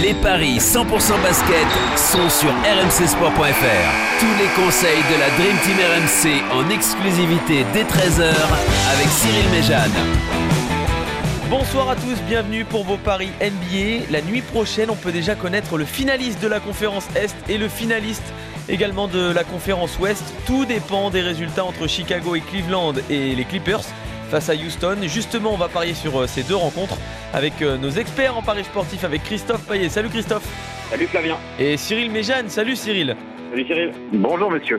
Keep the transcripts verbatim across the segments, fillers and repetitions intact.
Les paris cent pour cent basket sont sur r m c sport point f r. Tous les conseils de la Dream Team R M C en exclusivité dès treize heures avec Cyril Méjane. Bonsoir à tous, bienvenue pour vos paris N B A. La nuit prochaine, on peut déjà connaître le finaliste de la conférence Est et le finaliste également de la conférence Ouest. Tout dépend des résultats entre Chicago et Cleveland et les Clippers face à Houston. Justement, on va parier sur ces deux rencontres avec nos experts en paris sportifs, avec Christophe Payet. Salut Christophe. Salut Flavien. Et Cyril Méjane. Salut Cyril. Salut Cyril. Bonjour monsieur.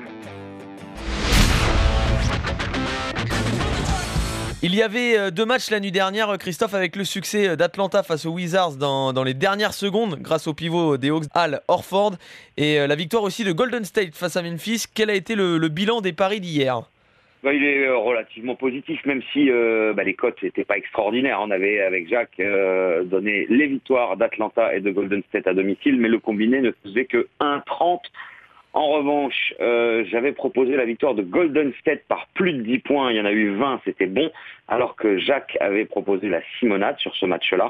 Il y avait deux matchs la nuit dernière, Christophe, avec le succès d'Atlanta face aux Wizards dans, dans les dernières secondes grâce au pivot des Hawks, Al Horford, et la victoire aussi de Golden State face à Memphis. Quel a été le, le bilan des paris d'hier ? Bah, il est relativement positif, même si euh, bah, les cotes n'étaient pas extraordinaires. On avait, avec Jacques, euh, donné les victoires d'Atlanta et de Golden State à domicile, mais le combiné ne faisait que un trente. En revanche, euh, j'avais proposé la victoire de Golden State par plus de dix points. Il y en a eu vingt, c'était bon. Alors que Jacques avait proposé la Simonade sur ce match-là.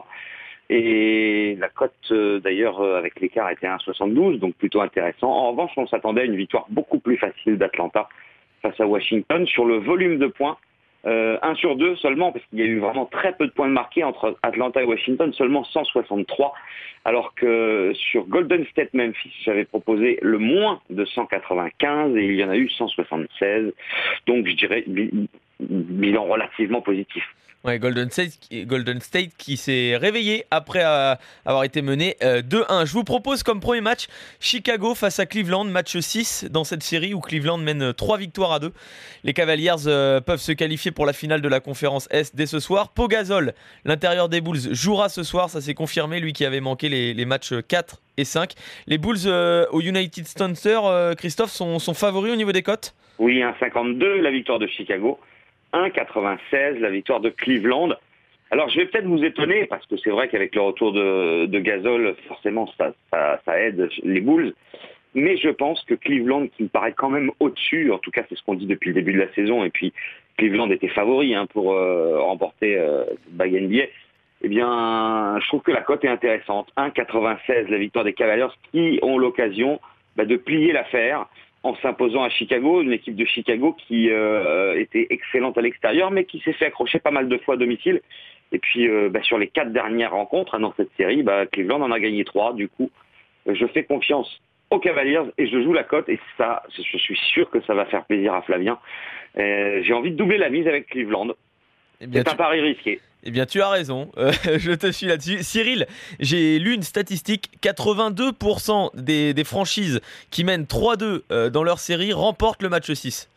Et la cote, euh, d'ailleurs, euh, avec l'écart, était à un virgule soixante-douze, donc plutôt intéressant. En revanche, on s'attendait à une victoire beaucoup plus facile d'Atlanta face à Washington. Sur le volume de points, euh, un sur deux seulement, parce qu'il y a eu vraiment très peu de points de marqués entre Atlanta et Washington, seulement cent soixante-trois. Alors que sur Golden State Memphis, j'avais proposé le moins de cent quatre-vingt-quinze et il y en a eu cent soixante-seize. Donc je dirais bilan relativement positif. Ouais, Golden State, Golden State qui s'est réveillé après euh, avoir été mené euh, deux un. Je vous propose comme premier match Chicago face à Cleveland, match six dans cette série où Cleveland mène trois victoires à deux. Les Cavaliers euh, peuvent se qualifier pour la finale de la conférence Est dès ce soir. Pau Gasol, l'intérieur des Bulls, jouera ce soir, ça s'est confirmé, lui qui avait manqué les, les matchs quatre et cinq. Les Bulls euh, au United Center, euh, Christophe, sont, sont favoris au niveau des cotes ? Oui, un virgule cinquante-deux la victoire de Chicago. un virgule quatre-vingt-seize, la victoire de Cleveland. Alors, je vais peut-être vous étonner, parce que c'est vrai qu'avec le retour de, de Gasol, forcément, ça, ça, ça aide les Bulls. Mais je pense que Cleveland, qui me paraît quand même au-dessus, en tout cas, c'est ce qu'on dit depuis le début de la saison, et puis Cleveland était favori hein, pour euh, remporter euh, cette bague N B A, eh bien, je trouve que la cote est intéressante. un virgule quatre-vingt-seize, la victoire des Cavaliers, qui ont l'occasion bah, de plier l'affaire en s'imposant à Chicago, une équipe de Chicago qui euh, était excellente à l'extérieur, mais qui s'est fait accrocher pas mal de fois à domicile. Et puis, euh, bah, sur les quatre dernières rencontres hein, dans cette série, bah, Cleveland en a gagné trois. Du coup, je fais confiance aux Cavaliers et je joue la cote. Et ça, je suis sûr que ça va faire plaisir à Flavien. Euh, j'ai envie de doubler la mise avec Cleveland. Eh bien, c'est tu... un pari risqué. Eh bien, tu as raison. Euh, je te suis là-dessus. Cyril, j'ai lu une statistique. quatre-vingt-deux pour cent des, des franchises qui mènent trois deux euh, dans leur série remportent le match six.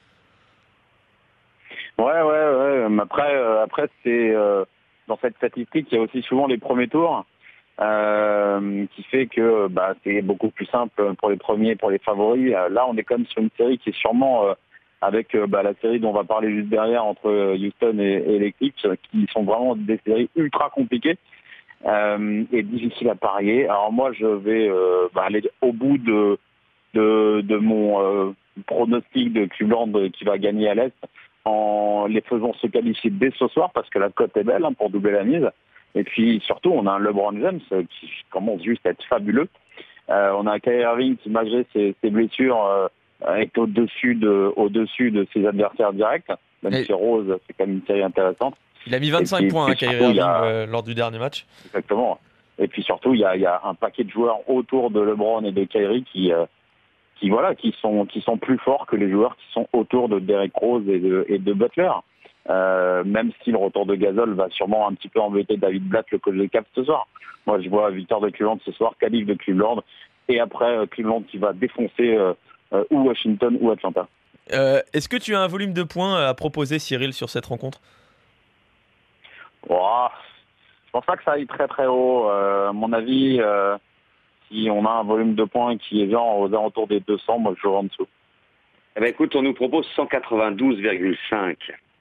Ouais, ouais, ouais. Après, euh, après c'est euh, dans cette statistique, il y a aussi souvent les premiers tours euh, qui fait que bah, c'est beaucoup plus simple pour les premiers, pour les favoris. Là, on est quand même sur une série qui est sûrement... Euh, avec euh, bah, la série dont on va parler juste derrière entre Houston et, et les Clippers, qui sont vraiment des séries ultra compliquées euh, et difficiles à parier. Alors moi, je vais euh, bah, aller au bout de, de, de mon euh, pronostic de Cleveland qui va gagner à l'Est en les faisant se qualifier dès ce soir, parce que la cote est belle hein, pour doubler la mise. Et puis surtout, on a un LeBron James qui commence juste à être fabuleux. Euh, on a un Kyrie Irving qui, malgré ses, ses blessures... Euh, est au-dessus de, au-dessus de ses adversaires directs. Même et... si Rose, c'est quand même une série intéressante. Il a mis vingt-cinq puis, points, Kyrie Irving, a... euh, lors du dernier match. Exactement. Et puis surtout, il y a, il y a un paquet de joueurs autour de LeBron et de Kyrie qui, euh, qui, voilà, qui, sont, qui sont plus forts que les joueurs qui sont autour de Derrick Rose et de, et de Butler. Euh, même si le retour de Gasol va sûrement un petit peu embêter David Blatt, le coach des Caps, ce soir. Moi, je vois victoire de Cleveland ce soir, qualif de Cleveland, et après euh, Cleveland qui va défoncer... Euh, Euh, ou Washington ou Atlanta. Euh, est-ce que tu as un volume de points à proposer, Cyril, sur cette rencontre ? Oh, je pense pas que ça aille très très haut. Euh, à mon avis, euh, si on a un volume de points qui est genre aux alentours des deux cents, moi je joue en dessous. Eh ben écoute, on nous propose cent quatre-vingt-douze virgule cinq.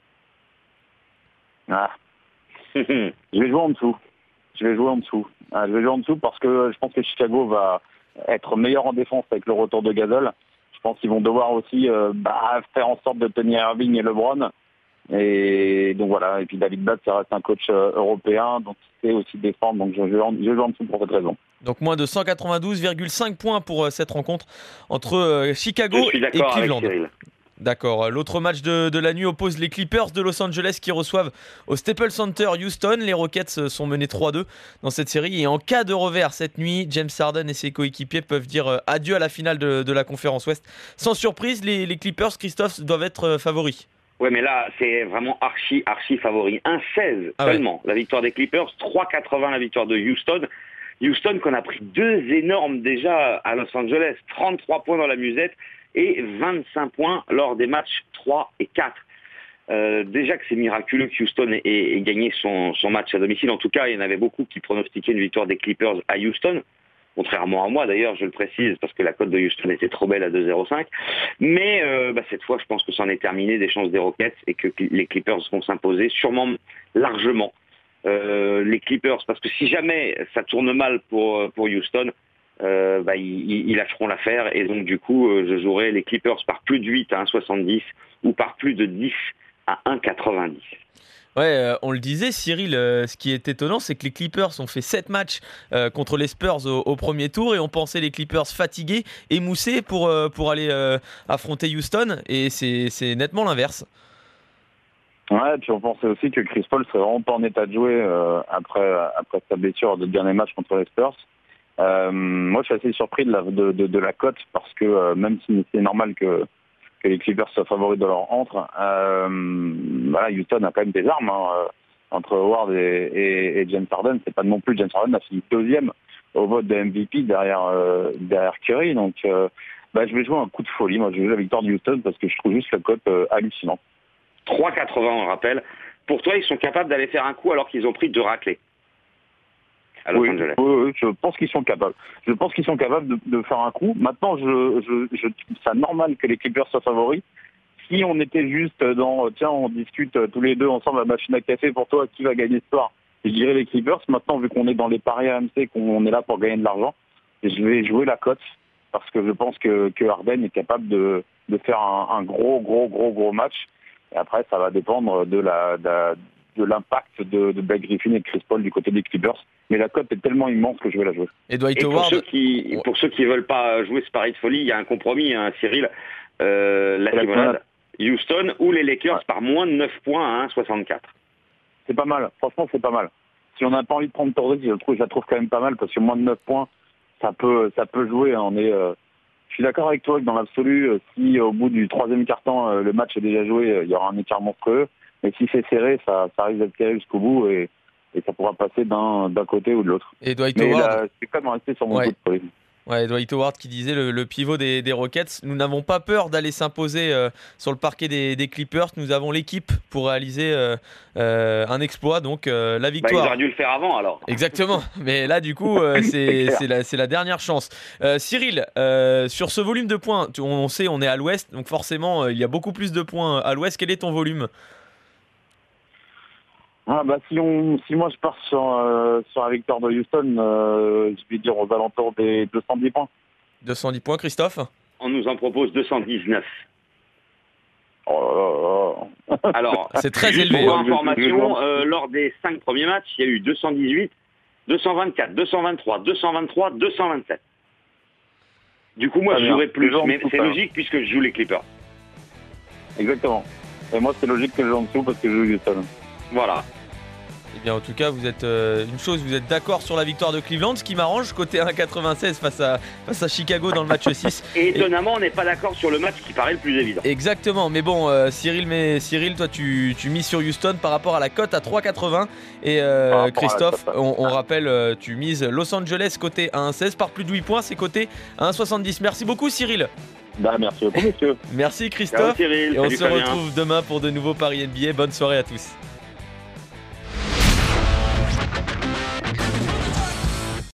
Ah. Je vais jouer en dessous. Je vais jouer en dessous. Ah, je vais jouer en dessous parce que je pense que Chicago va être meilleur en défense avec le retour de Gasol. Je pense qu'ils vont devoir aussi euh, bah, faire en sorte de tenir Irving et LeBron. Et donc voilà, et puis David Blatt, ça reste un coach euh, européen, donc il sait aussi défendre, donc je joue en, je joue en dessous pour cette raison. Donc moins de cent quatre-vingt-douze virgule cinq points pour euh, cette rencontre entre euh, Chicago Je suis et d'accord avec Cleveland. Cyril. D'accord. L'autre match de, de la nuit oppose les Clippers de Los Angeles qui reçoivent au Staples Center Houston. Les Rockets sont menés trois deux dans cette série. Et en cas de revers cette nuit, James Harden et ses coéquipiers peuvent dire adieu à la finale de, de la conférence Ouest. Sans surprise, les, les Clippers, Christophe, doivent être favoris. Ouais, mais là, c'est vraiment archi, archi favori. un seize ah seulement, ouais. La victoire des Clippers, trois quatre-vingts la victoire de Houston. Houston qu'on a pris deux énormes déjà à Los Angeles, trente-trois points dans la musette et vingt-cinq points lors des matchs trois et quatre. Euh, déjà que c'est miraculeux que Houston ait, ait gagné son, son match à domicile. En tout cas, il y en avait beaucoup qui pronostiquaient une victoire des Clippers à Houston. Contrairement à moi d'ailleurs, je le précise, parce que la cote de Houston était trop belle à deux zéro cinq. Mais euh, bah, cette fois, je pense que c'en est terminé des chances des Rockets et que les Clippers vont s'imposer sûrement largement. Euh, les Clippers, parce que si jamais ça tourne mal pour, pour Houston, euh, bah, ils, ils lâcheront l'affaire. Et donc du coup, euh, je jouerai les Clippers par plus de huit à un soixante-dix ou par plus de dix à un quatre-vingt-dix. Ouais, euh, on le disait, Cyril, euh, ce qui est étonnant, c'est que les Clippers ont fait sept matchs euh, contre les Spurs au, au premier tour et on pensait les Clippers fatigués, émoussés pour, euh, pour aller euh, affronter Houston, et c'est, c'est nettement l'inverse. Ouais, puis on pensait aussi que Chris Paul serait vraiment pas en état de jouer euh, après, après sa blessure de dernier match contre les Spurs. Euh, moi, je suis assez surpris de la, de, de, de la cote parce que euh, même si c'est normal que, que les Clippers soient favoris de leur entre, euh, voilà, Houston a quand même des armes hein, euh, entre Howard et, et, et James Harden. C'est pas non plus James Harden a fini deuxième au vote de M V P derrière euh, derrière Curry. Donc, euh, bah, je vais jouer un coup de folie. Moi, je vais jouer la victoire de Houston parce que je trouve juste la cote euh, hallucinante. trois quatre-vingts, on le rappelle. Pour toi, ils sont capables d'aller faire un coup alors qu'ils ont pris deux raclés à Los oui, Angeles. Oui, oui, je pense qu'ils sont capables. Je pense qu'ils sont capables de, de faire un coup. Maintenant, je, je, je trouve ça normal que les Clippers soient favoris. Si on était juste dans, tiens, on discute tous les deux ensemble à la machine à café pour toi, qui va gagner ce soir, je dirais les Clippers. Maintenant, vu qu'on est dans les paris A M C, qu'on est là pour gagner de l'argent, je vais jouer la cote parce que je pense que, que Harden est capable de, de faire un, un gros, gros, gros, gros match. Et après, ça va dépendre de, la, de, de l'impact de, de Blake Griffin et de Chris Paul du côté des Clippers. Mais la cote est tellement immense que je vais la jouer. Et Dwight Et pour Howard, ceux qui pour ceux qui veulent pas jouer ce pari de folie, il y a un compromis, hein, Cyril. Euh, la limonade, Houston ou les Lakers ouais. par moins de neuf points à un virgule soixante-quatre. C'est pas mal. Franchement, c'est pas mal. Si on n'a pas envie de prendre Torres, je, trouve, je la trouve quand même pas mal parce que moins de neuf points, ça peut, ça peut jouer. On est, euh, je suis d'accord avec toi que dans l'absolu, euh, si au bout du troisième quart-temps, euh, le match est déjà joué, euh, il y aura un écart monstrueux. Mais si c'est serré, ça, ça risque d'être serré jusqu'au bout et, et ça pourra passer d'un, d'un côté ou de l'autre. Et Dwight Mais Howard, là, je suis quand même resté sur mon ouais. coup de folie. Ouais, Dwight Howard qui disait, le, le pivot des, des Rockets, nous n'avons pas peur d'aller s'imposer euh, sur le parquet des, des Clippers. Nous avons l'équipe pour réaliser euh, euh, un exploit, donc euh, la victoire. Bah, ils auraient dû le faire avant alors. Exactement, mais là du coup euh, c'est, c'est, la, c'est la dernière chance. Euh, Cyril, euh, sur ce volume de points, tu, on sait on est à l'ouest, donc forcément euh, il y a beaucoup plus de points à l'ouest. Quel est ton volume ? Ah bah si on si moi je pars sur euh, sur la victoire de Houston, euh, je vais dire aux alentours des deux cent dix points. deux cent dix points, Christophe ? On nous en propose deux cent dix-neuf. Oh là là. Alors, c'est très juste élevé. Pour information, euh, lors des cinq premiers matchs, il y a eu deux cent dix-huit, deux cent vingt-quatre, deux cent vingt-trois, deux cent vingt-trois, deux cent vingt-sept. Du coup, moi, Très je bien. jouerais plus, Les gens mais en c'est dessous, logique puisque je joue les Clippers. Exactement. Et moi, c'est logique que je joue en dessous parce que je joue Houston. Voilà. Eh bien, en tout cas, vous êtes euh, une chose, vous êtes d'accord sur la victoire de Cleveland, ce qui m'arrange, côté un virgule quatre-vingt-seize face à, face à Chicago dans le match six. Et étonnamment, on n'est pas d'accord sur le match qui paraît le plus évident. Exactement, mais bon, euh, Cyril, mais, Cyril, toi, tu, tu mises sur Houston par rapport à la cote à trois virgule quatre-vingts. Et euh, Christophe, on, on rappelle, euh, tu mises Los Angeles côté un virgule seize par plus de huit points, c'est côté un virgule soixante-dix. Merci beaucoup, Cyril. Bah, merci beaucoup, monsieur. Merci, Ciao, Christophe. Cyril. Et on Salut, se Fabien. retrouve demain pour de nouveaux paris N B A. Bonne soirée à tous.